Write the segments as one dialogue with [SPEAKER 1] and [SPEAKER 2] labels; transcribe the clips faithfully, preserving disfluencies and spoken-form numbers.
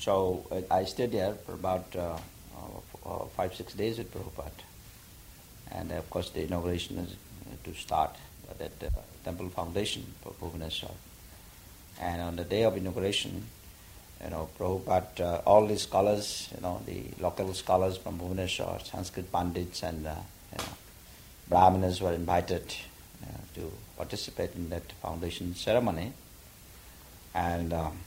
[SPEAKER 1] so uh, I stayed there for about uh, uh, five, six days with Prabhupada. And of course the inauguration is to start at the uh, temple foundation for Bhubaneswar. And on the day of inauguration, you know, Prabhupada, uh, all the scholars, you know, the local scholars from Bhubaneswar, Sanskrit Pandits and uh, you know, Brahmanas were invited uh, to participate in that foundation ceremony. And um,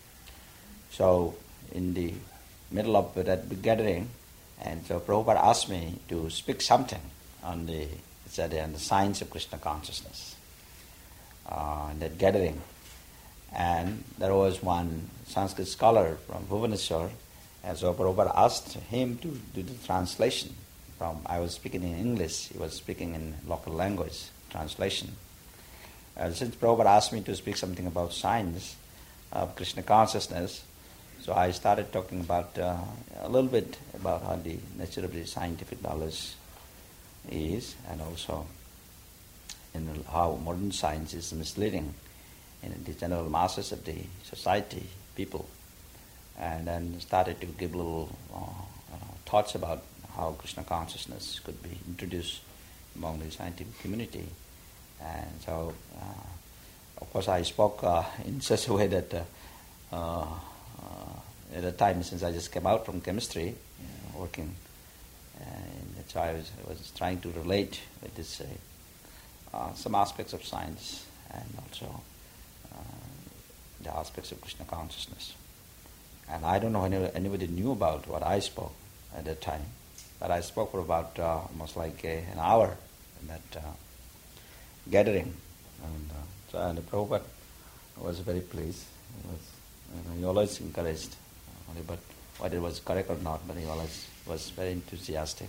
[SPEAKER 1] so in the middle of that big gathering, and so Prabhupada asked me to speak something on the, said, on the science of Krishna consciousness uh, in that gathering. And there was one Sanskrit scholar from Bhubaneswar, and so Prabhupada asked him to do the translation. From I was speaking in English, he was speaking in local language, translation. Uh, since Prabhupada asked me to speak something about science of Krishna consciousness, so I started talking about uh, a little bit about how the nature of the scientific knowledge is, and also in how modern science is misleading in the general masses of the society, people, and then started to give little uh, uh, thoughts about how Krishna consciousness could be introduced among the scientific community. And so, uh, of course, I spoke uh, in such a way that uh, uh, uh, at the time, since I just came out from chemistry, you know, working, and so I was, I was trying to relate with this, uh, uh, some aspects of science and also uh, the aspects of Krishna consciousness. And I don't know if anybody knew about what I spoke at that time, but I spoke for about uh, almost like a, an hour in that uh, gathering. And uh, so and the Prabhupada was very pleased. He, was, you know, he always encouraged, uh, but whether it was correct or not, but he always was very enthusiastic.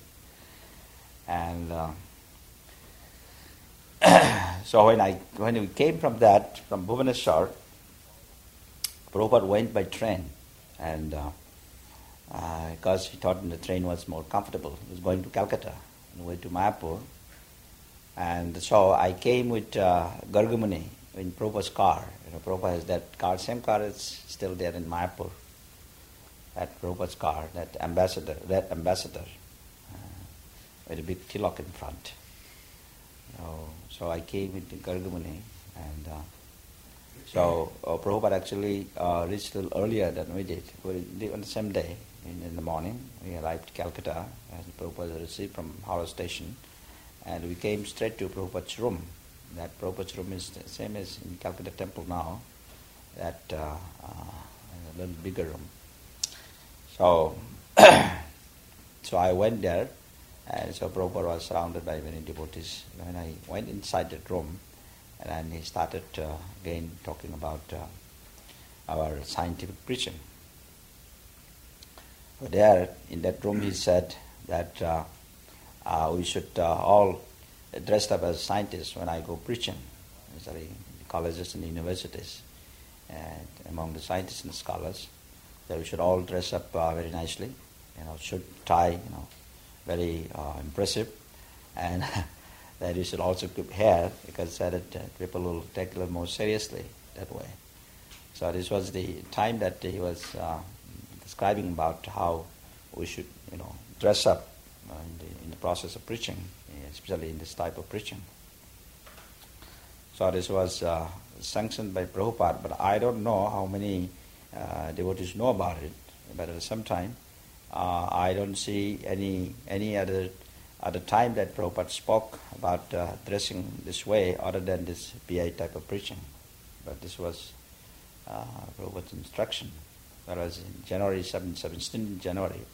[SPEAKER 1] And uh, so when I when we came from that, from Bhubaneswar, Prabhupada went by train, and uh, uh, because he thought the train was more comfortable, he was going to Calcutta, and went to Mayapur. And so I came with uh, Gargamuni in Prabhupada's car. You know, Prabhupada has that car, same car is still there in Mayapur. That Prabhupada's car, that ambassador, that ambassador, uh, with a big tilak in front. So, so I came with the Gargamuni, and uh, so uh, Prabhupada actually uh, reached a little earlier than we did. We did on the same day, in, in the morning, we arrived at Calcutta, and Prabhupada was received from Howrah station. And we came straight to Prabhupada's room. That Prabhupada's room is the same as in Calcutta temple now, that uh, uh, a little bigger room. So, so I went there, and so Prabhupada was surrounded by many devotees. When I went inside that room, and then he started uh, again talking about uh, our scientific preaching. So there, in that room, he said that uh, Uh, we should uh, all dress up as scientists when I go preaching, sorry, the colleges and the universities, and among the scientists and scholars, that we should all dress up uh, very nicely, you know, should tie, you know, very uh, impressive, and that we should also keep hair, because that uh, people will take it a little more seriously that way. So this was the time that he was uh, describing about how we should, you know, dress up Uh, in, the, in the process of preaching, especially in this type of preaching. So this was uh, sanctioned by Prabhupada, but I don't know how many uh, devotees know about it. But at some time, uh, I don't see any any other other time that Prabhupada spoke about uh, dressing this way other than this B I type of preaching. But this was uh, Prabhupada's instruction. Whereas in January seventeenth January,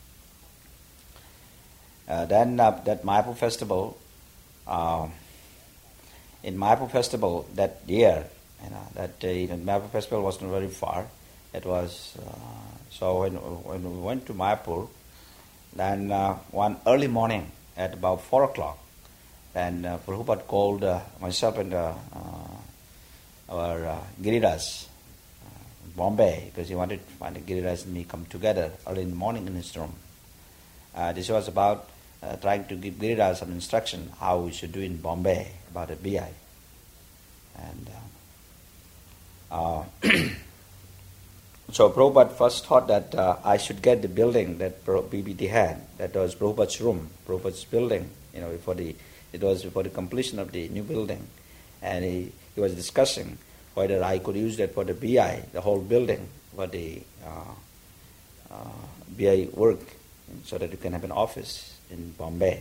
[SPEAKER 1] Uh, then uh, that Mayapur festival, uh, in Mayapur festival that year, you know, that uh, you know, Mayapur festival wasn't very far. It was uh, so when when we went to Mayapur, then uh, one early morning at about four o'clock, then uh, Prabhupada called uh, myself and uh, uh, our uh, Giriraj, uh, Bombay, because he wanted to find Giriraj and me come together early in the morning in his room. Uh, this was about Uh, trying to give Giriraj some instruction how we should do in Bombay about a B I. And uh, uh, So Prabhupada first thought that uh, I should get the building that B B T had. That was Prabhupada's room, Prabhupada's building. You know, before the it was before the completion of the new building, and he, he was discussing whether I could use that for the B I, the whole building, for the uh, uh, B I work, so that you can have an office in Bombay.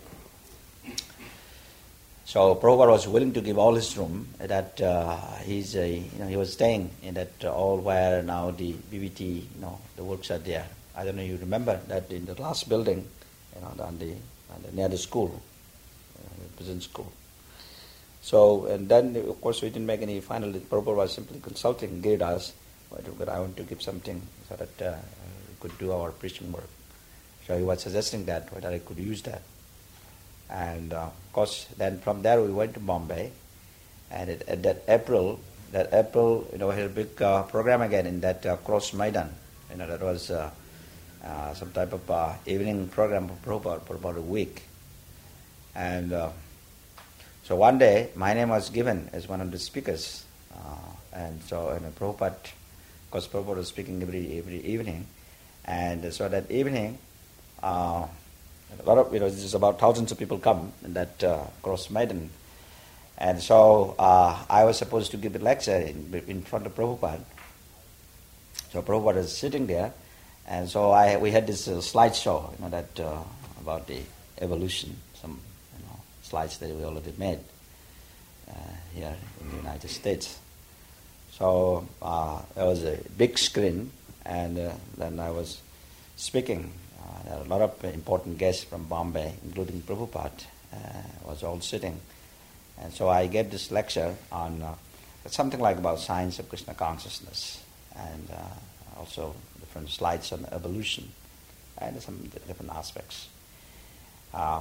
[SPEAKER 1] So Prabhupada was willing to give all his room. That uh, he's a, you know, he was staying in that uh, all where now the B B T, you know, the works are there. I don't know if you remember that in the last building, you know, on the, on the near the school, uh, the prison school. So and then of course we didn't make any final. Prabhupada was simply consulting, gave us, but I want to give something so that uh, we could do our preaching work. So he was suggesting that whether I could use that. And uh, of course, then from there we went to Bombay, and it, at that April, that April, you know, we had a big uh, program again in that uh, Cross Maidan. You know, that was uh, uh, some type of uh, evening program for Prabhupada for about a week. And uh, so one day, my name was given as one of the speakers, uh, and so and Prabhupada, of course, Prabhupada was speaking every every evening, and so that evening. Uh, A lot of, you know, there's about thousands of people come in that uh, Cross Maidan. And so uh, I was supposed to give a lecture in, in front of Prabhupada. So Prabhupada was sitting there, and so I we had this uh, slideshow, you know, that uh, about the evolution, some you know slides that we already made uh, here in the United States. So uh, there was a big screen, and uh, then I was speaking. Uh, there are a lot of important guests from Bombay, including Prabhupada, uh, was all sitting. And so I gave this lecture on uh, something like about science of Krishna consciousness, and uh, also different slides on evolution and some different aspects. Uh,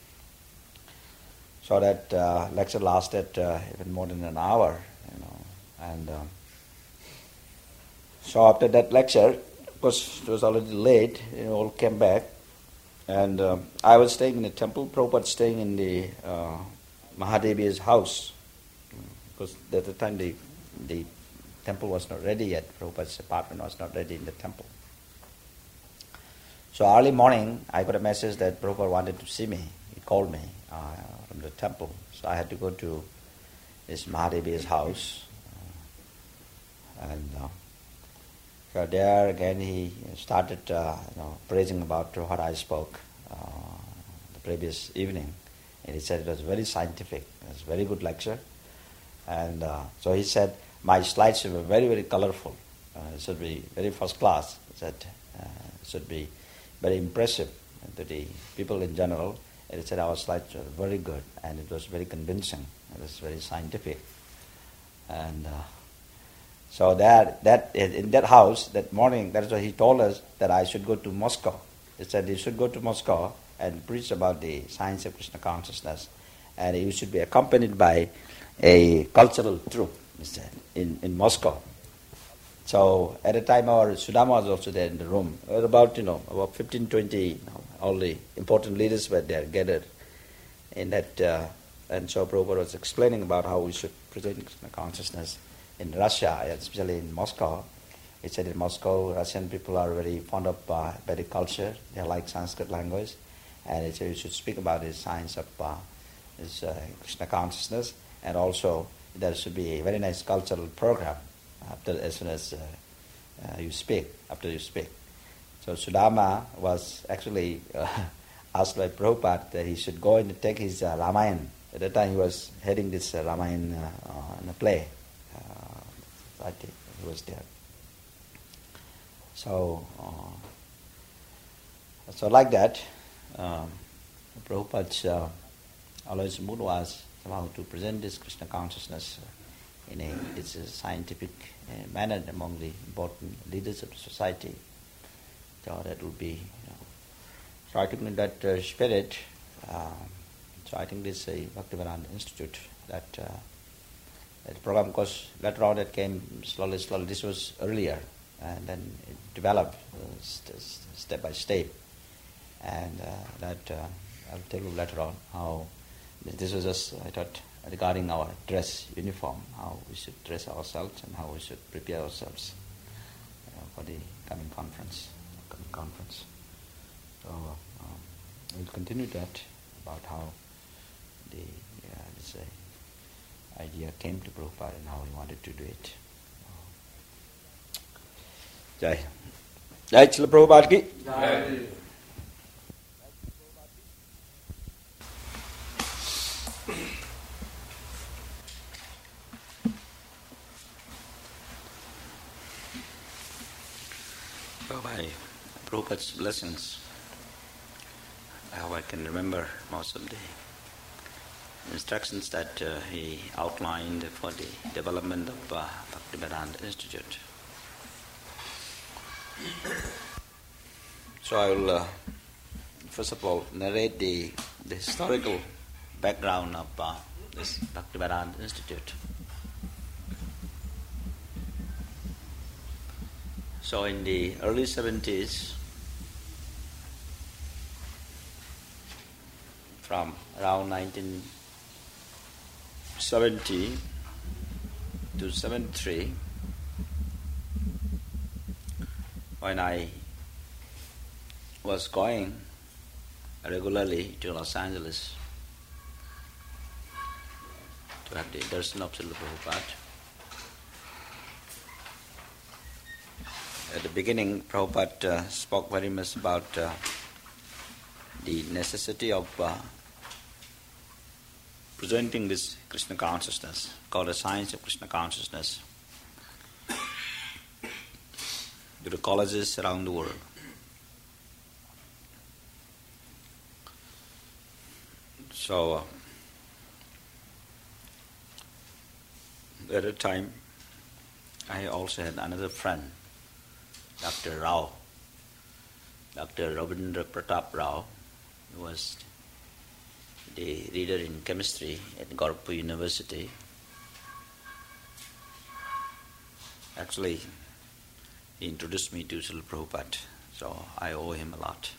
[SPEAKER 1] so that uh, lecture lasted uh, even more than an hour, you know. And uh, so after that lecture, of course, it was already late, you know, all came back, and uh, I was staying in the temple, Prabhupada staying in the uh, Mahadevi's house, because at the time the, the temple was not ready yet, Prabhupada's apartment was not ready in the temple. So early morning, I got a message that Prabhupada wanted to see me. He called me uh, from the temple, so I had to go to his Mahadevi's house, uh, and uh, So there again he started uh, you know, praising about what I spoke uh, the previous evening. And he said it was very scientific, it was a very good lecture. And uh, so he said, my slides were very, very colorful. Uh, it should be very first class. He said uh, it should be very impressive to the people in general. And he said our slides were very good, and it was very convincing. It was very scientific. And uh, So that that in that house, that morning, that's why he told us that I should go to Moscow. He said you should go to Moscow and preach about the science of Krishna consciousness, and you should be accompanied by a cultural troupe, he said, in, in Moscow. So at the time our Sudama was also there in the room. There were about, you know, about fifteen, twenty, you know, all the important leaders were there gathered in that, uh, and so Prabhupada was explaining about how we should present Krishna consciousness in Russia, especially in Moscow. He said in Moscow, Russian people are very fond of uh, Vedic culture. They like Sanskrit language. And he said you should speak about the science of uh, this, uh, Krishna consciousness. And also there should be a very nice cultural program after, as soon as uh, uh, you speak, after you speak. So Sudama was actually uh, asked by Prabhupada that he should go and take his uh, Ramayana. At that time he was heading this uh, Ramayana uh, uh, in a play. I think he was there. So, uh, so like that, um, Prabhupada's uh, always mood was somehow to present this Krishna consciousness in a, it's a scientific uh, manner among the important leaders of the society. So that would be, you know, so I think in that uh, spirit, uh, so I think this is a Bhaktivedanta Institute that uh, That program, because later on it came slowly, slowly. This was earlier, and then it developed uh, st- st- step by step. And uh, that uh, I'll tell you later on how this was just, I thought, regarding our dress uniform, how we should dress ourselves and how we should prepare ourselves. for the coming conference. Coming conference. So um, we'll continue that about how the uh, this uh, idea came to Prabhupada and how he wanted to do it. Jai. Jai Srila Prabhupada ki. Jai. So by Prabhupada's blessings, how I can remember most of the instructions that uh, he outlined for the development of uh, Bhaktivedanta Institute. So I will uh, first of all narrate the, the historical background of uh, this Bhaktivedanta Institute. So in the early seventies, from around nineteen seventy to seventy-three, when I was going regularly to Los Angeles to have the darshan of Srila Prabhupada. At the beginning, Prabhupada uh, spoke very much about uh, the necessity of uh, presenting this Krishna consciousness, called the science of Krishna consciousness, to the colleges around the world. So, uh, at a time, I also had another friend, Doctor Rao, Doctor Rabindra Pratap Rao, who was the reader in chemistry at Gorakhpur University. Actually, he introduced me to Srila Prabhupada, so I owe him a lot.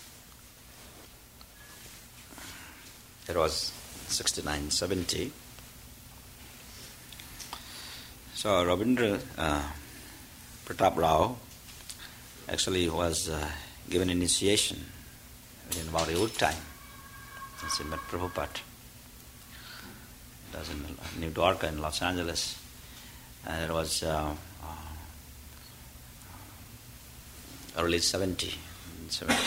[SPEAKER 1] It was sixty-nine seventy. So Rabindra uh, Pratap Rao actually was uh, given initiation in about a week time since he met Prabhupada. It was in New Dwarka in Los Angeles. And it was uh, uh, early seventy. seventy.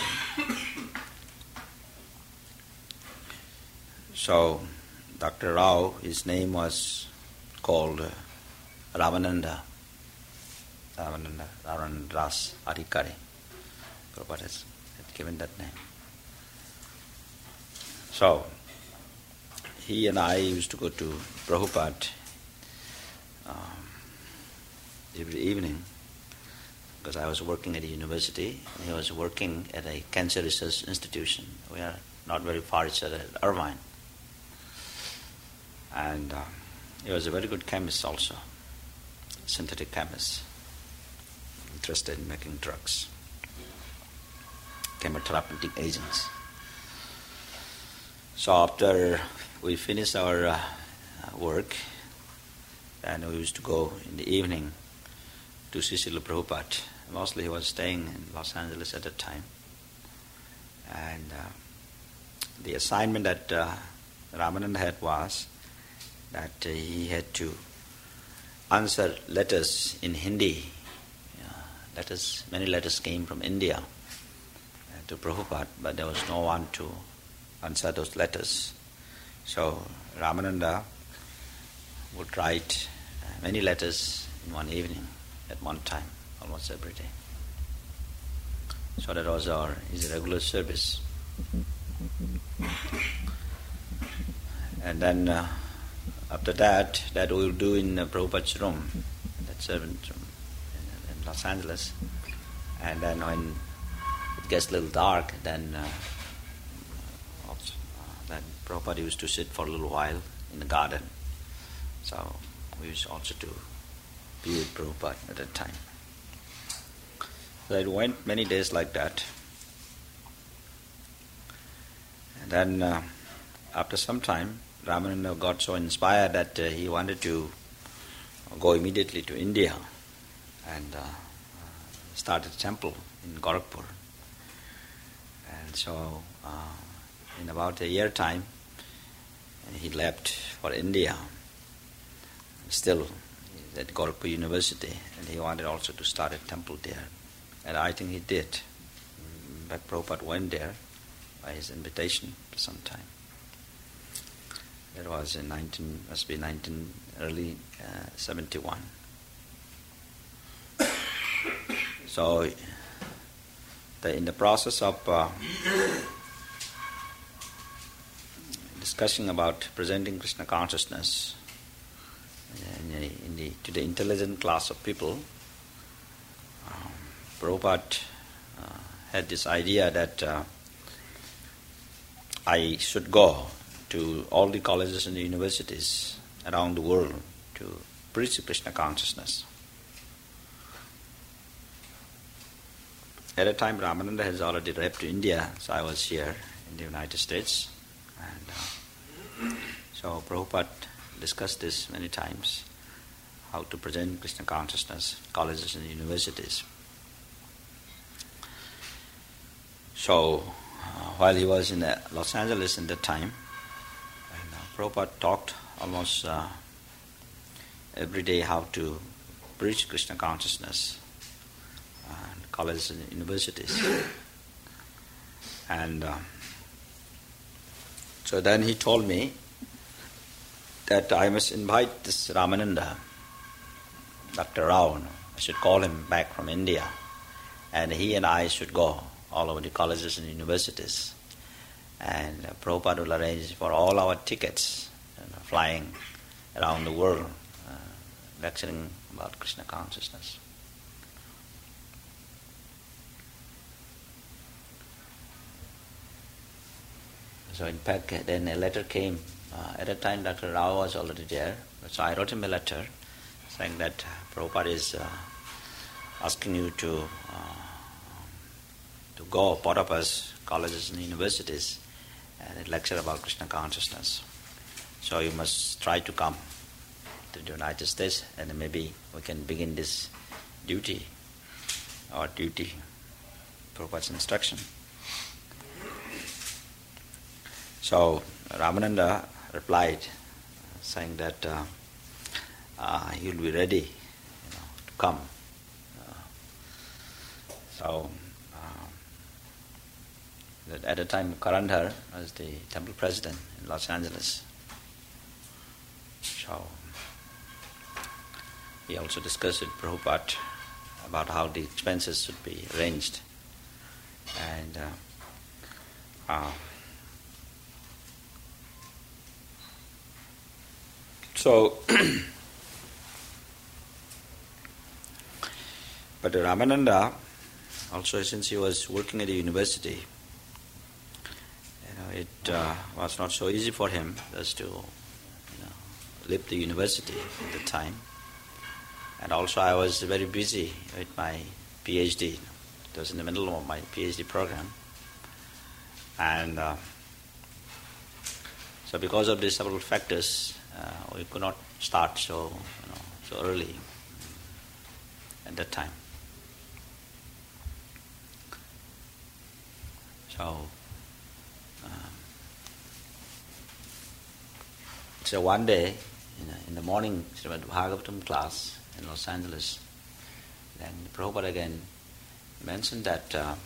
[SPEAKER 1] So Doctor Rao, his name was called uh, Ramananda. Ramananda, Ramananda Das Adhikari. Prabhupada has had given that name. So, he and I used to go to Prabhupada um, every evening because I was working at a university and he was working at a cancer research institution. We are not very far each other at Irvine. And uh, he was a very good chemist also, synthetic chemist, interested in making drugs, chemotherapeutic agents. So after we finished our uh, work, and we used to go in the evening to see Srila Prabhupada. Mostly he was staying in Los Angeles at that time. And uh, the assignment that uh, Ramananda had was that uh, he had to answer letters in Hindi. Uh, letters, many letters came from India uh, to Prabhupada, but there was no one to answer those letters. So Ramananda would write uh, many letters in one evening at one time, almost every day. So that was our his regular service. And then uh, after that, that we will do in uh, Prabhupada's room, that servant room in, in Los Angeles. And then when it gets a little dark, then uh, also, uh, then Prabhupada used to sit for a little while in the garden. So we used also to be with Prabhupada at that time. So it went many days like that. And then uh, after some time, Ramananda got so inspired that uh, he wanted to go immediately to India and uh, started a temple in Gorakhpur. And so, uh, in about a year time, he left for India. Still, he's at Gorakhpur University, and he wanted also to start a temple there. And I think he did. But Prabhupada went there by his invitation for some time. That was in nineteen, must be nineteen, early uh, seventy-one. So, the, in the process of uh, discussing about presenting Krishna consciousness in the, in the, to the intelligent class of people, um, Prabhupada uh, had this idea that uh, I should go to all the colleges and the universities around the world to preach Krishna consciousness. At that time, Ramananda has already left to India, so I was here in the United States. And uh, so Prabhupada discussed this many times, how to present Krishna consciousness, colleges and universities. So, uh, while he was in uh, Los Angeles in that time, and, uh, Prabhupada talked almost uh, every day how to preach Krishna consciousness and colleges and universities. And uh, so then he told me that I must invite this Ramananda, Doctor Rao, I should call him back from India, and he and I should go all over the colleges and universities. And uh, Prabhupada will arrange for all our tickets, you know, flying around the world, uh, lecturing about Krishna consciousness. So in fact, then a letter came. Uh, at that time, Doctor Rao was already there. So I wrote him a letter saying that Prabhupada is uh, asking you to uh, to go, both of us, colleges and universities, and lecture about Krishna consciousness. So you must try to come to the United States, and maybe we can begin this duty, our duty, Prabhupada's instruction. So Ramananda replied, uh, saying that uh, uh, he will be ready, you know, to come. Uh, so uh, that at the time, Karandhar was the temple president in Los Angeles. So he also discussed with Prabhupada about how the expenses should be arranged. And uh, uh, So, but Ramananda, also since he was working at the university, you know, it uh, was not so easy for him just to, you know, leave the university at the time. And also I was very busy with my PhD. It was in the middle of my PhD program. And uh, so because of these several factors, Uh, we could not start so, you know, so early at that time. So, um, so one day, you know, in the morning, Srimad Bhagavatam class in Los Angeles, then Prabhupada again mentioned that uh,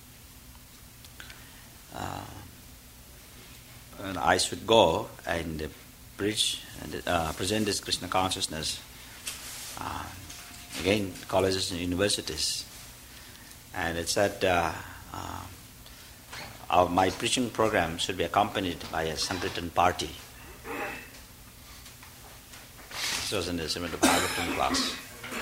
[SPEAKER 1] uh, and I should go and preach and uh, present this Krishna consciousness uh, again, colleges and universities. And it said uh, uh, our, my preaching program should be accompanied by a Sankirtan party. This was in the Srimad Bhagavatam class.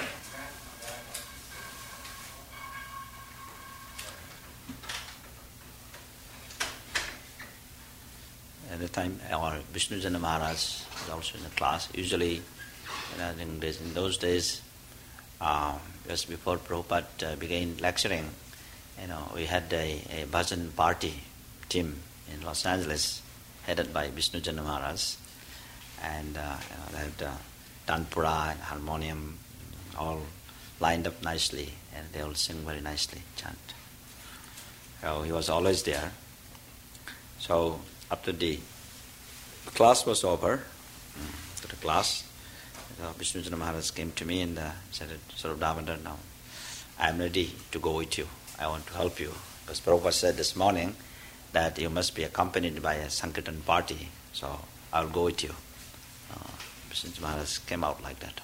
[SPEAKER 1] At the time, our Vishnu Jana Maharaj was also in the class. Usually, you know, in, days, in those days, uh, just before Prabhupada uh, began lecturing, you know, we had a, a bhajan party team in Los Angeles, headed by Vishnu Jana Maharaj, and uh, you know, they had uh, tanpura and harmonium, all lined up nicely, and they all sing very nicely, chant. So he was always there. So after the class was over, after the class, uh, Vishnu Maharaj came to me and uh, said, Swarup Damodar, now I am ready to go with you. I want to help you. Because Prabhupada said this morning that you must be accompanied by a Sankirtan party, so I will go with you. Uh, Vishnu Maharaj came out like that.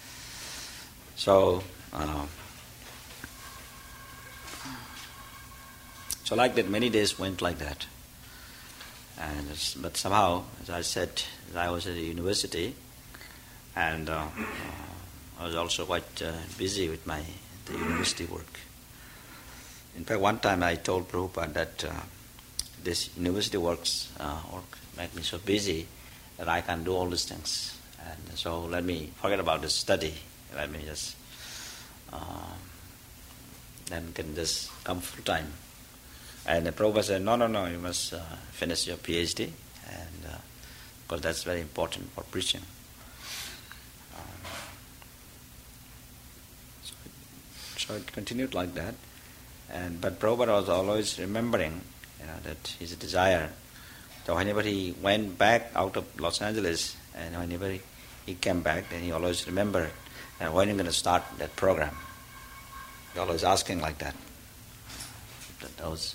[SPEAKER 1] So, uh, so like that, many days went like that. And it's, but somehow, as I said, I was at the university, and uh, uh, I was also quite uh, busy with my the university work. In fact, one time I told Prabhupada that uh, this university works uh, work make me so busy that I can't do all these things. And so let me forget about the study. Let me just uh, then can just come full time. And the Prabhupada said, no, no, no, you must uh, finish your PhD, and uh, because that's very important for preaching. Um, so, it, so it continued like that. And but Prabhupada was always remembering, you know, that his desire. So whenever he went back out of Los Angeles, and whenever he, he came back, then he always remembered, and when are you going to start that program? He always asking like that. That, that was.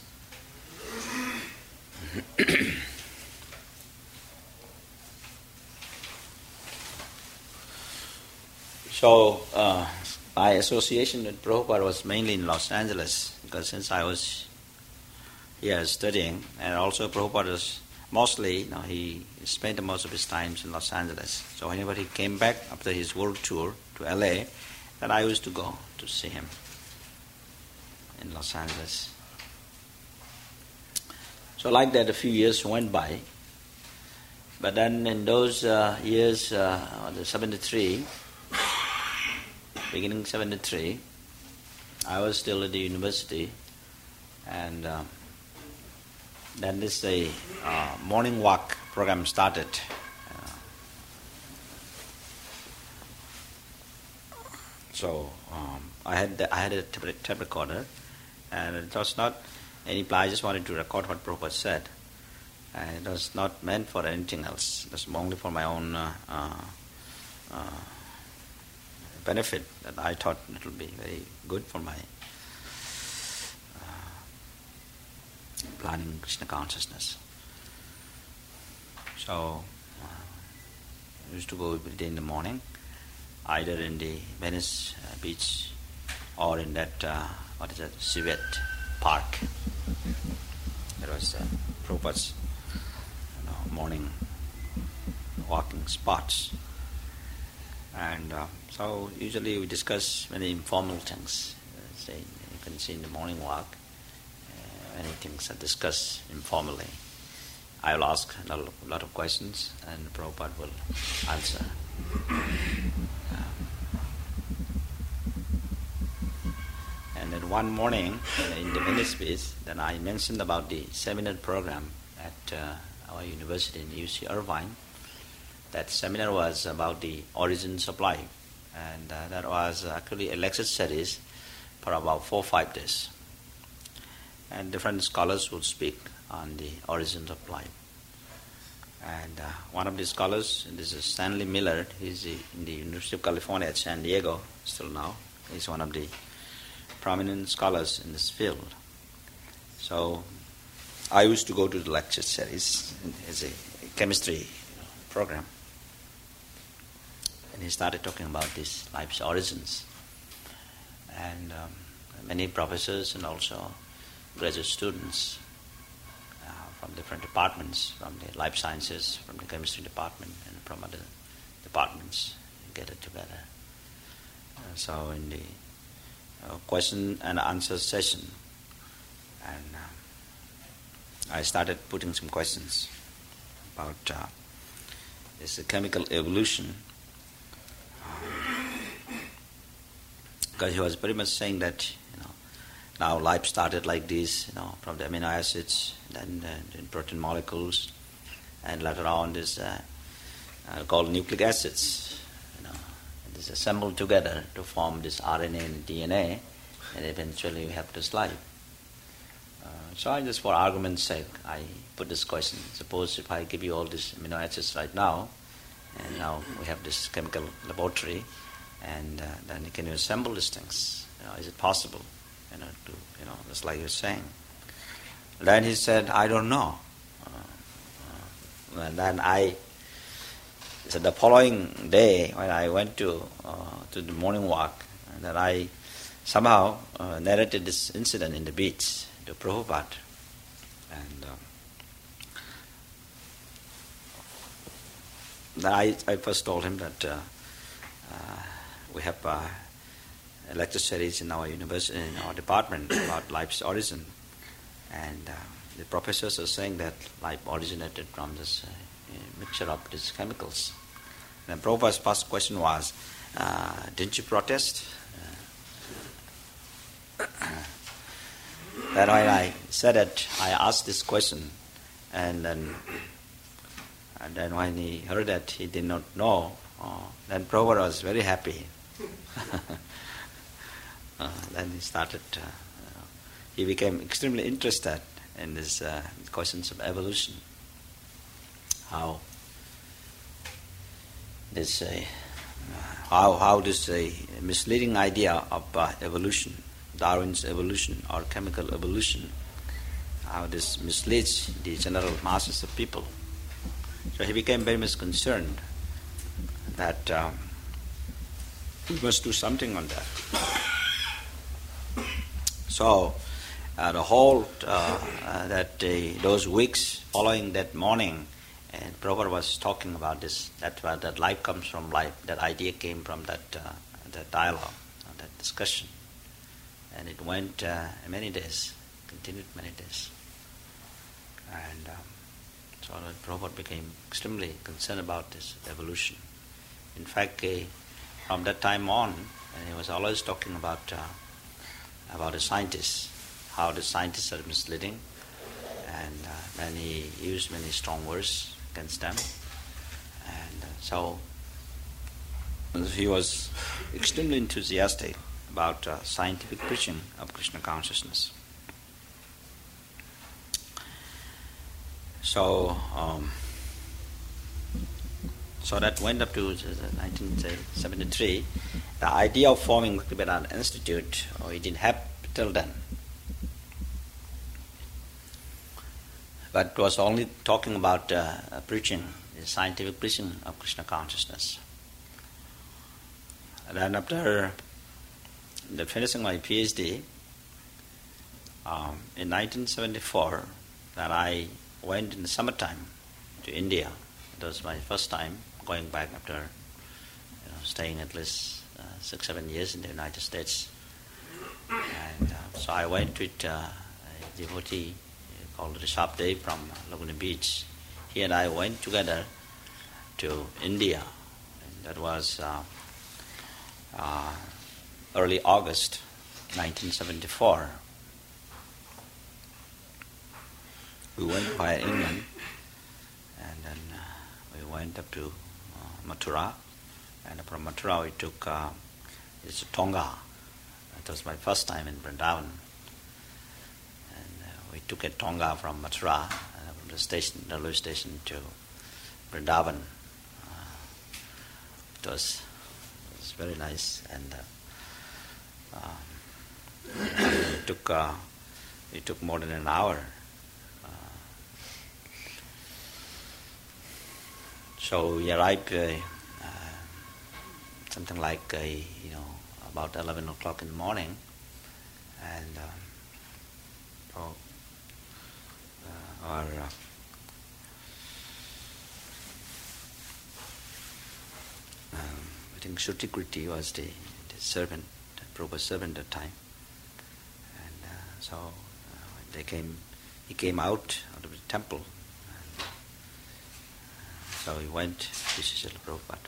[SPEAKER 1] So, uh, my association with Prabhupada was mainly in Los Angeles, because since I was here studying, and also Prabhupada was mostly, you know, he spent most of his time in Los Angeles. So whenever he came back after his world tour to L A, then I used to go to see him in Los Angeles. So like that, a few years went by. But then in those uh, years, uh, the seventy-three, beginning seventy-three, I was still at the university, and uh, then this the uh, morning walk program started. Uh, so um, I had the, I had a tape, tape recorder, and it was not any plan. I just wanted to record what Prabhupada said. And it was not meant for anything else. It was only for my own uh, uh, uh, benefit, that I thought it would be very good for my uh, planning Krishna consciousness. So uh, I used to go every day in the morning, either in the Venice uh, beach or in that, uh, what is that, Civet Park. There was uh, Prabhupada's you know, morning walking spots. And uh, so usually we discuss many informal things. Uh, say, you can see in the morning walk, uh, many things are discussed informally. I will ask a lot of, a lot of questions, and Prabhupada will answer. Uh, and then one morning uh, in the Venice Beach, then I mentioned about the seminar program at uh, our university in U C Irvine. That seminar was about the origins of life, and uh, that was actually a lecture series for about four or five days. And different scholars would speak on the origins of life. And uh, one of the scholars, this is Stanley Miller, he's in the University of California at San Diego still now. He's one of the prominent scholars in this field. So I used to go to the lecture series as a chemistry program. And he started talking about this life's origins. And um, many professors and also graduate students uh, from different departments, from the life sciences, from the chemistry department, and from other departments, gathered together. Uh, so in the uh, question and answer session, and uh, I started putting some questions about uh, this chemical evolution. Because he was very much saying that, you know, now life started like this, you know, from the amino acids, then uh, the protein molecules, and later on this uh, uh, called nucleic acids. You know, this is assembled together to form this R N A and D N A, and eventually you have this life. Uh, so I just, for argument's sake, I put this question. Suppose if I give you all these amino acids right now, and now we have this chemical laboratory, and uh, then can you assemble these things? You know, is it possible? You know, to, you know, just like you're saying. Then he said, I don't know. Uh, uh, and then I, so the following day, when I went to uh, to the morning walk, and then I somehow uh, narrated this incident in the beach to Prabhupada. And um, then I, I first told him that uh, uh, we have uh, lecture series in our university, in our department about life's origin. And uh, the professors are saying that life originated from this uh, mixture of these chemicals. And Prabhupada's first question was, uh, didn't you protest? Uh, then when I said it, I asked this question, and then and then when he heard that he did not know, uh, then Prabhupada was very happy. uh, then he started, uh, uh, he became extremely interested in these uh, questions of evolution. How this, uh, how how this uh, misleading idea of uh, evolution, Darwin's evolution or chemical evolution, how this misleads the general masses of people. So he became very much concerned that um, we must do something on that. So uh, the whole uh, uh, that uh, those weeks following that morning, and Prabhupada was talking about this. That uh, that life comes from life. That idea came from that uh, that dialogue, uh, that discussion, and it went uh, many days, continued many days, and. Um, So Prabhupada became extremely concerned about this evolution. In fact, uh, from that time on, uh, he was always talking about uh, about the scientists, how the scientists are misleading, and uh, then he used many strong words against them. And uh, so he was extremely enthusiastic about uh, scientific preaching of Krishna consciousness. So, um, so that went up to nineteen seventy-three. The idea of forming Bhaktivedanta Institute, oh, it didn't have till then. But it was only talking about uh, preaching, the scientific preaching of Krishna consciousness. And then after the finishing my PhD, um, in nineteen seventy-four, that I went in the summertime to India. It was my first time going back after you know, staying at least uh, six, seven years in the United States. And uh, so I went with uh, a devotee called Rishabh Dev from Laguna Beach. He and I went together to India. And that was uh, uh, early August nineteen seventy-four. We went via England, and then uh, we went up to uh, Mathura, and from Mathura we took uh, it's Tonga. That was my first time in Vrindavan, and uh, we took a Tonga from Mathura, uh, from the station, railway station to Vrindavan. Uh, it was it was very nice, and uh, um, it took uh, it took more than an hour. So we arrived uh, uh, something like uh, you know about eleven o'clock in the morning, and um, so, uh, our uh, um, I think Shruti was the, the servant, the Prabhupada's servant at the time, and uh, so uh, they came. He came out out of the temple. So we went to Srila Prabhupada.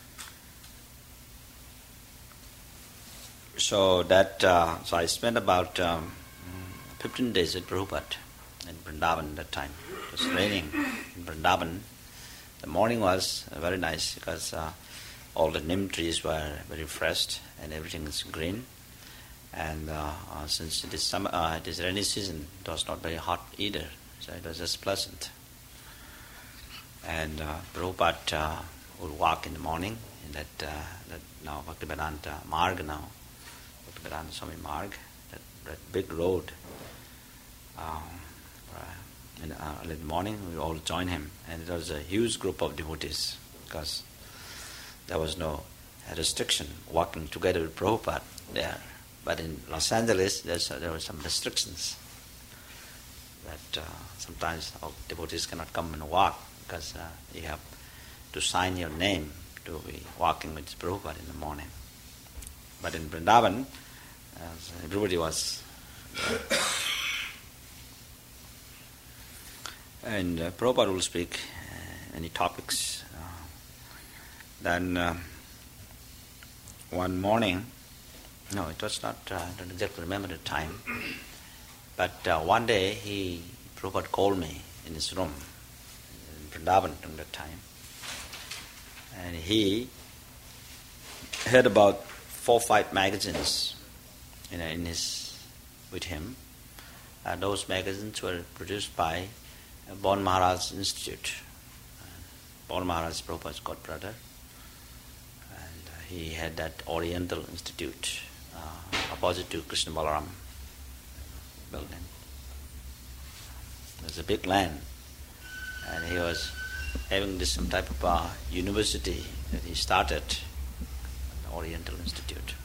[SPEAKER 1] So that uh, so I spent about um, fifteen days at Prabhupada in Vrindavan at that time. It was raining in Vrindavan. The morning was uh, very nice because uh, all the neem trees were very fresh and everything is green. And uh, uh, since it is summer, uh, it is rainy season, it was not very hot either, so it was just pleasant. And uh, Prabhupada uh, would walk in the morning in that, uh, that now Bhaktivedanta Marg now, Bhaktivedanta Swami Marg, that, that big road. Um, in, uh, in the morning we all join him, and it was a huge group of devotees because there was no restriction walking together with Prabhupada there. But in Los Angeles, there's, uh, there were some restrictions that uh, sometimes all devotees cannot come and walk because uh, you have to sign your name to be walking with Prabhupada in the morning. But in Vrindavan, uh, everybody was there. And uh, Prabhupada will speak uh, any topics. Uh, then uh, one morning, no, it was not, uh, I don't exactly remember the time, but uh, one day he, Prabhupada called me in his room, in Vrindavan during that time, and he had about four or five magazines you know, in his, with him. Uh, those magazines were produced by uh, Bon Maharaj Institute. Uh, Bon Maharaj Prabhupada's godbrother, and uh, he had that Oriental Institute uh, opposite to Krishna Balaram building. There's a big land, and he was having this some type of uh, university that he started, the Oriental Institute.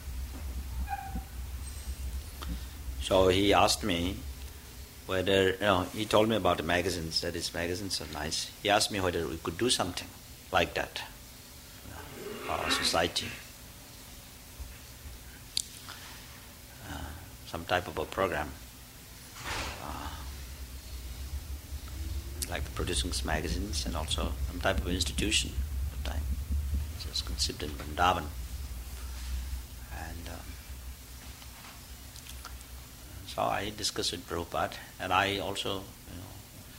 [SPEAKER 1] So he asked me whether, you know, he told me about the magazines, that his magazines are nice. He asked me whether we could do something like that for our society. Uh, some type of a program. Uh, like producing some magazines and also some type of institution at the time. It was conceived in Vrindavan. And um, so I discussed with Prabhupada, and I also, you know,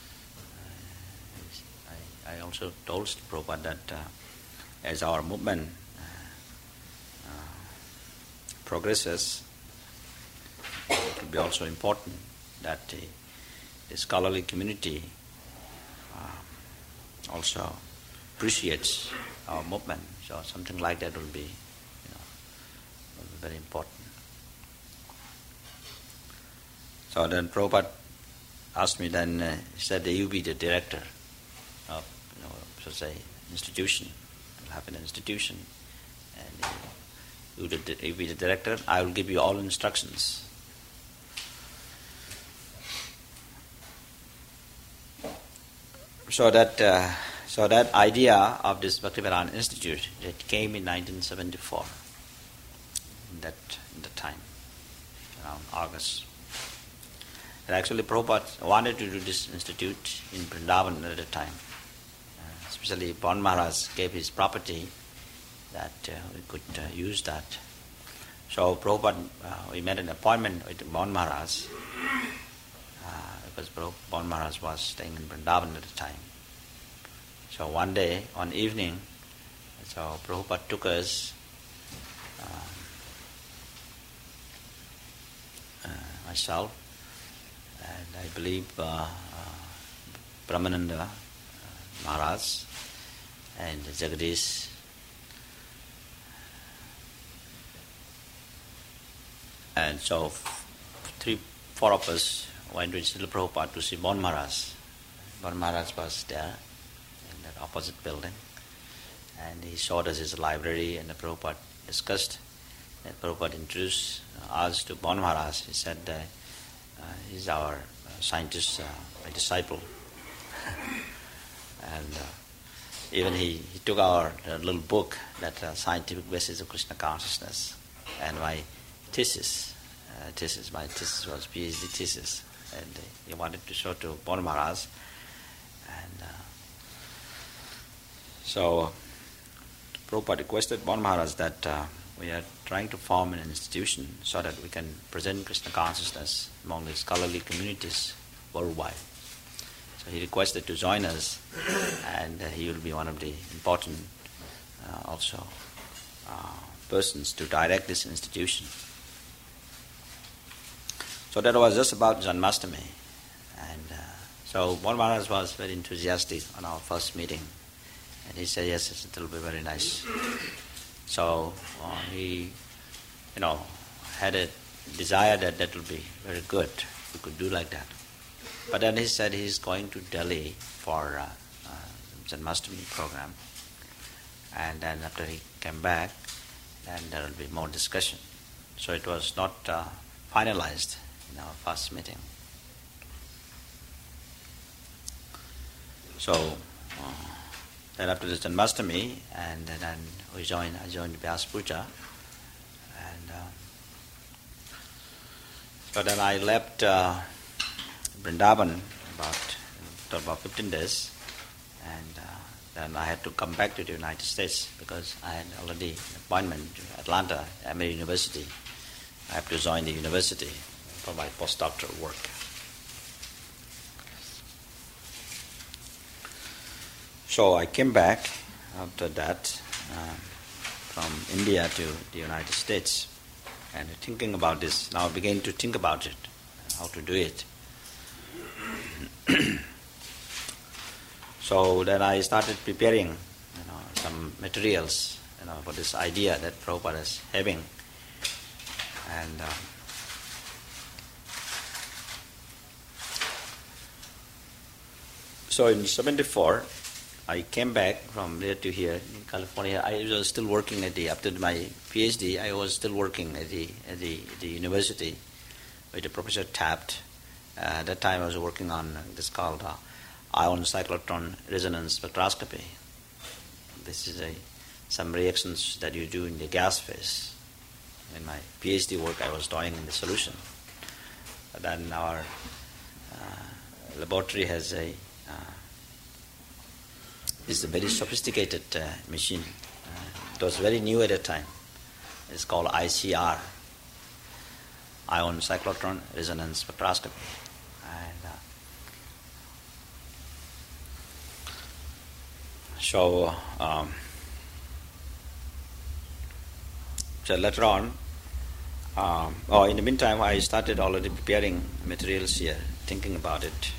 [SPEAKER 1] I, I also told Prabhupada that uh, as our movement uh, uh, progresses, it will be also important that the, the scholarly community uh, also appreciates our movement. So something like that will be, you know, will be very important. So then Prabhupada asked me then, uh, he said that you be the director of, you know, so say, institution. You'll have an institution, and you, you, you be the director. I will give you all instructions. So that uh, so that idea of this Bhaktivedanta Institute, it came in nineteen seventy-four. In that in the time, around August. And actually, Prabhupada wanted to do this institute in Vrindavan at the time. Uh, especially, Bon Maharaj gave his property that uh, we could uh, use that. So Prabhupada, uh, we made an appointment with Bon Maharaj. Uh, because Bon Maharaj was staying in Vrindavan at the time. So one day, one evening, so Prabhupada took us, um, uh, myself, and I believe uh, uh, Brahmananda uh, Maharaj and Jagadish, and so f- three, four of us went with Srila Prabhupada to see Bon Maharaj. Bon Maharaj was there in that opposite building, and he showed us his library, and the Prabhupada discussed, and Prabhupada introduced us to Bon Maharaj. He said, uh, uh, he's our uh, scientist, uh, my disciple. And uh, even he, he took our uh, little book, that uh, Scientific Basis of Krishna Consciousness, and my thesis, uh, thesis, my thesis was PhD thesis. And uh, he wanted to show to Bon Maharaj. And uh, so uh, Prabhupada requested Bon Maharaj that uh, we are trying to form an institution so that we can present Krishna consciousness among the scholarly communities worldwide. So he requested to join us, and uh, he will be one of the important uh, also uh, persons to direct this institution. So that was just about Janmashtami. And uh, so Bal Maharaj was very enthusiastic on our first meeting. And he said, yes, it will be very nice. So uh, he, you know, had a desire that that will be very good. We could do like that. But then he said he's going to Delhi for uh, uh, Janmashtami program. And then after he came back, then there will be more discussion. So it was not uh, finalized in our first meeting. So uh, then after the Janmashtami, and then we joined, I joined Vyas Puja. And uh, so then I left uh, Vrindavan about, about fifteen days. And uh, then I had to come back to the United States because I had already an appointment to Atlanta, Emory University. I have to join the university for my postdoctoral work. So I came back after that um, from India to the United States, and thinking about this, now I began to think about it, how to do it. So then I started preparing, you know, some materials, you know, for this idea that Prabhupada is having. And uh, so in seventy-four, I came back from there to here in California. I was still working at the, after my PhD, I was still working at the at the, the university with the Professor Taft. Uh, at that time I was working on this called uh, ion cyclotron resonance spectroscopy. This is a some reactions that you do in the gas phase. In my PhD work I was doing in the solution. But then our uh, laboratory has a uh, is a very sophisticated uh, machine. Uh, it was very new at that time. It's called I C R, ion cyclotron resonance spectroscopy. And uh, so, um, so later on, um, oh, in the meantime, I started already preparing materials here, thinking about it.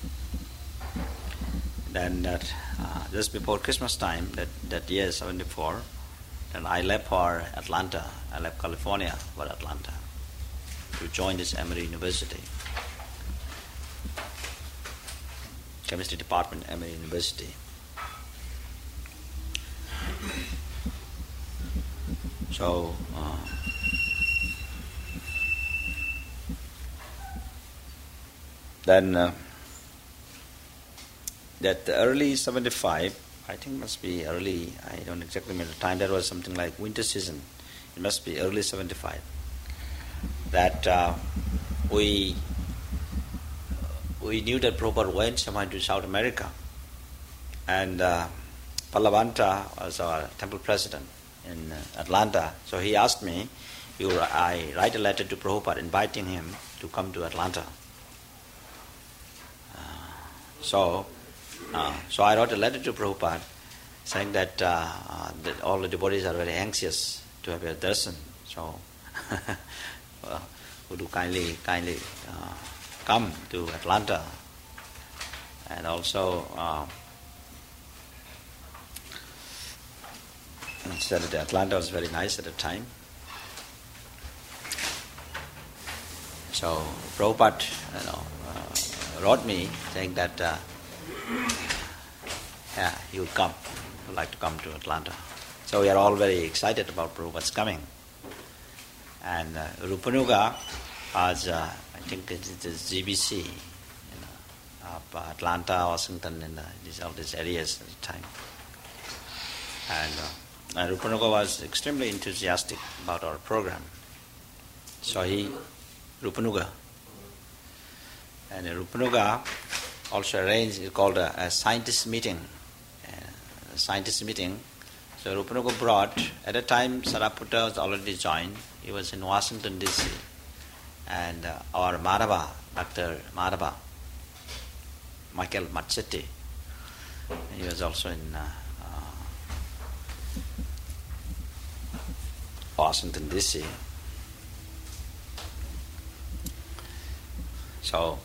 [SPEAKER 1] Then that uh, just before Christmas time, that, that year, seventy-four, then I left for Atlanta. I left California for Atlanta to join this Emory University. Chemistry department, Emory University. So, uh, then uh, that early seventy-five, I think must be early, I don't exactly remember the time, that was something like winter season. It must be early seventy-five. That uh, we we knew that Prabhupada went somewhere to South America. And uh, Pallavanta was our temple president in uh, Atlanta. So he asked me, you, I write a letter to Prabhupada inviting him to come to Atlanta. Uh, so, uh, so I wrote a letter to Prabhupada saying that, uh, uh, that all the devotees are very anxious to have your darshan. So, well, would you kindly, kindly uh, come to Atlanta? And also, uh, and said that Atlanta was very nice at the time. So Prabhupada, you know, uh, wrote me saying that, uh, yeah, he would come, he would like to come to Atlanta. So we are all very excited about Prabhupada's coming. And uh, Rupanuga was, uh, I think it is G B C, you know, of uh, Atlanta, Washington, and uh, these, all these areas at the time. And uh, And Rupanuga was extremely enthusiastic about our program. So he, Rupanuga, and Rupanuga also arranged, it's called a, a scientist meeting. Uh, a scientist meeting. So Rupanuga brought, at that time Saraputta was already joined. He was in Washington D C. And uh, our Madhava, Doctor Madhava, Michael Matsetti, he was also in uh, Washington, D C So,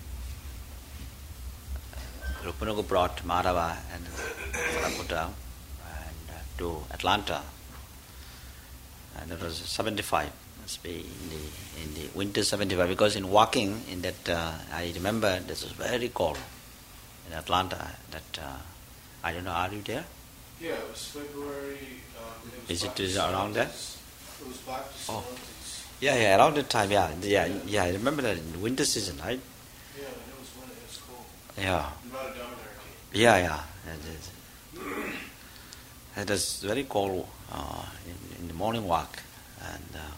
[SPEAKER 1] Rupanuga brought Madhava and Saraputta and uh, to Atlanta, and it was seventy-five. Must be in the in the winter seventy-five, because in walking in that uh, I remember this was very cold in Atlanta. That uh, I don't know. Are you there?
[SPEAKER 2] Yeah, it was February. Um, it was
[SPEAKER 1] Is it is
[SPEAKER 2] Baptist
[SPEAKER 1] around there?
[SPEAKER 2] It was Baptist
[SPEAKER 1] Oh.
[SPEAKER 2] Mountains.
[SPEAKER 1] Yeah, yeah, around that time. Yeah, yeah, yeah. I remember that in the winter season, right?
[SPEAKER 2] Yeah, and it was when it was cold.
[SPEAKER 1] Yeah,
[SPEAKER 2] About a dominant
[SPEAKER 1] yeah, yeah. It, it, it was very cold uh, in, in the morning walk, and uh,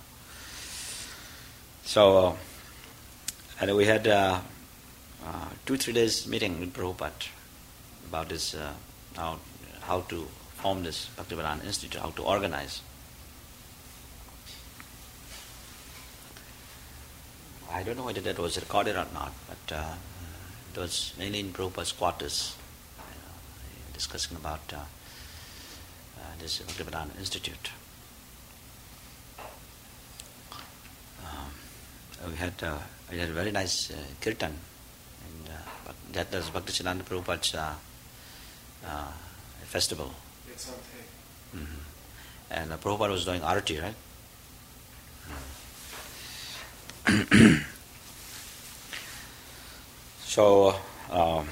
[SPEAKER 1] so uh, and we had uh, uh, two three days meeting with Prabhupada about this uh, how how to form this Bhaktivedanta Institute, how to organize. I don't know whether that was recorded or not, but uh, it was mainly in Prabhupada's quarters, you know, discussing about uh, uh, this Bhaktivedanta Institute. Um, we had uh, we had a very nice uh, kirtan, and uh, that was Bhaktisiddhanta Prabhupada's uh, uh, festival.
[SPEAKER 2] It's on tape.
[SPEAKER 1] Mm-hmm. And uh, Prabhupada was doing arati, right? So um,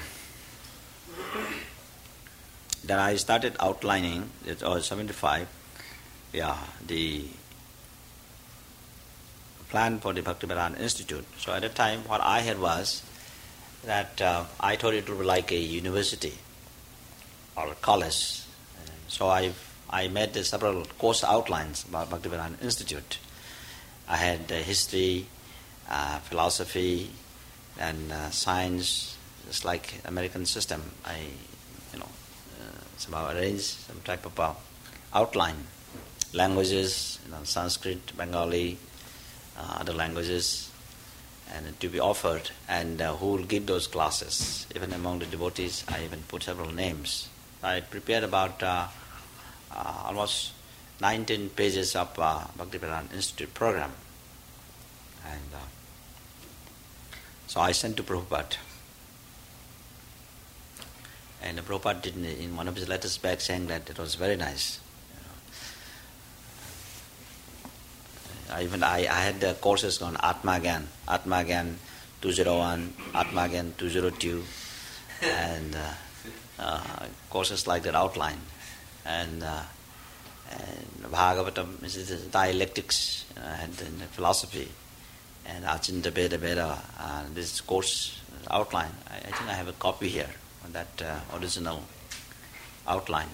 [SPEAKER 1] then I started outlining. It was seventy-five. Yeah, the plan for the Bhaktivedanta Institute. So at the time, what I had was that uh, I thought it would be like a university or a college. And so I I made the several course outlines about Bhaktivedanta Institute. I had uh, history, uh, philosophy, and uh, science, just like American system. I, you know, uh, somehow arranged some type of uh, outline. Languages, you know, Sanskrit, Bengali, uh, other languages, and to be offered. And uh, who will give those classes? Even among the devotees, I even put several names. I prepared about uh, uh, almost nineteen pages of uh, Bhaktivedanta Institute program. And uh, so I sent to Prabhupada. And uh, Prabhupada did in one of his letters back saying that it was very nice. You know. I even I, I had uh, courses on Atmagyan, Atmagyan two oh one, Atmagyan two oh two, and uh, uh, courses like that outline. And uh, and Bhagavatam is the dialectics, uh, and then philosophy, and Achinta Veda Veda, uh, this course outline. I, I think I have a copy here on that uh, original outline.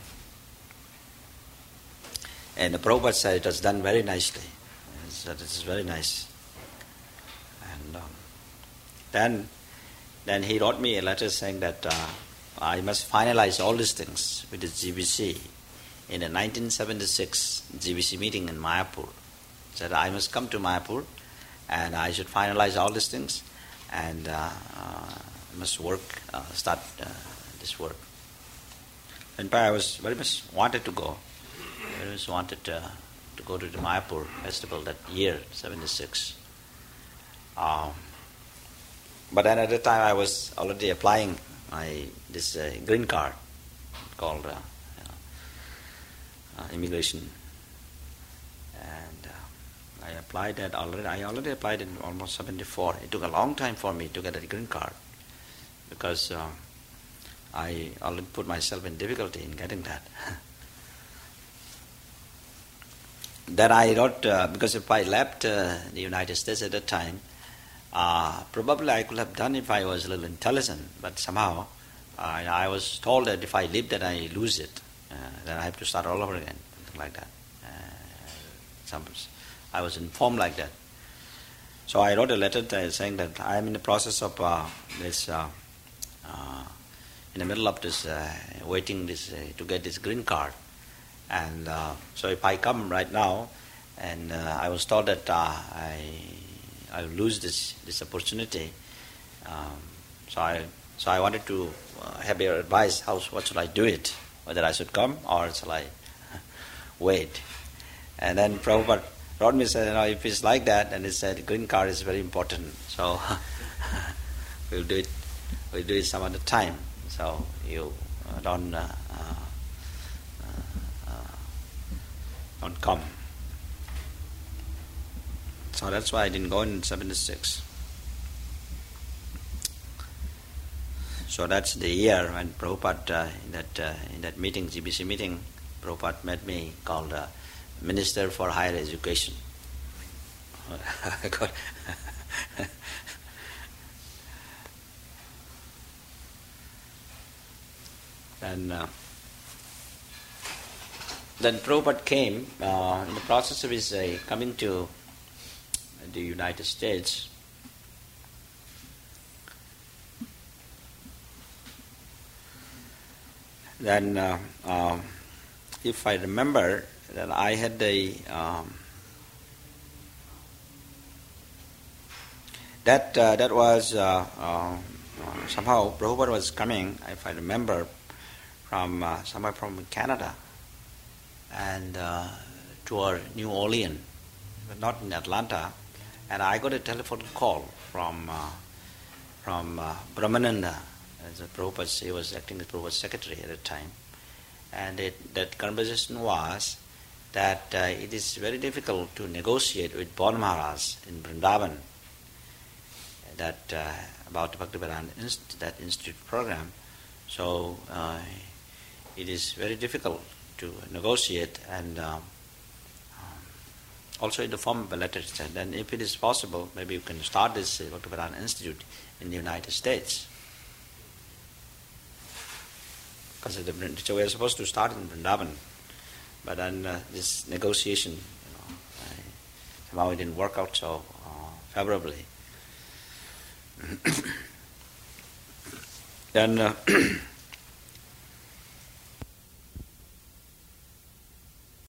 [SPEAKER 1] And the Prabhupada said it was done very nicely. He said it is very nice. And um, then, then he wrote me a letter saying that uh, I must finalize all these things with the G B C. In the nineteen seventy-six G B C meeting in Mayapur, said I must come to Mayapur and I should finalize all these things and uh, uh, must work, uh, start uh, this work. In fact, I was very much wanted to go, very much wanted uh, to go to the Mayapur festival that year, seventy-six. Um, but then at the time I was already applying my this uh, green card called uh, Uh, immigration, and uh, I applied that already. I already applied in almost seventy-four. It took a long time for me to get a green card because uh, I already put myself in difficulty in getting that. Then I wrote, uh, because if I left uh, the United States at that time, uh, probably I could have done if I was a little intelligent, but somehow uh, I was told that if I leave that I lose it. Uh, then I have to start all over again, something like that. Uh, some, I was informed like that. So I wrote a letter t- saying that I am in the process of uh, this, uh, uh, in the middle of this, uh, waiting this uh, to get this green card. And uh, so if I come right now, and uh, I was told that uh, I I will lose this this opportunity. Um, so I so I wanted to uh, have your advice. How what should I do it? Whether I should come or shall I wait? And then Prabhupada wrote me and said, you know, if it's like that, and he said, green card is very important. So we'll do it. We'll do it some other time. So you uh, don't uh, uh, uh, don't come. So that's why I didn't go in seventy-six. So that's the year when Prabhupada, uh, in that uh, in that meeting, G B C meeting, Prabhupada met me, called uh, Minister for Higher Education. And uh, then Prabhupada came uh, in the process of his uh, coming to the United States. Then, uh, uh, if I remember, that I had a um, that uh, that was uh, uh, somehow Prabhupada was coming, if I remember, from uh, somewhere from Canada, and uh, toward New Orleans, but not in Atlanta. And I got a telephone call from uh, from uh, Brahmananda, as a Prabhupada, he was acting as Prabhupada's secretary at the time. And it, that conversation was that uh, it is very difficult to negotiate with Bon Maharaj in Vrindavan that uh, about Bhaktivedanta Inst- that institute program. So uh, it is very difficult to negotiate, and um, also in the form of a letter. Then if it is possible, maybe you can start this uh, Bhaktivedanta Institute in the United States. Because the, so we are supposed to start in Vrindavan, but then uh, this negotiation, you know, I, somehow it didn't work out so uh, favorably. Then uh,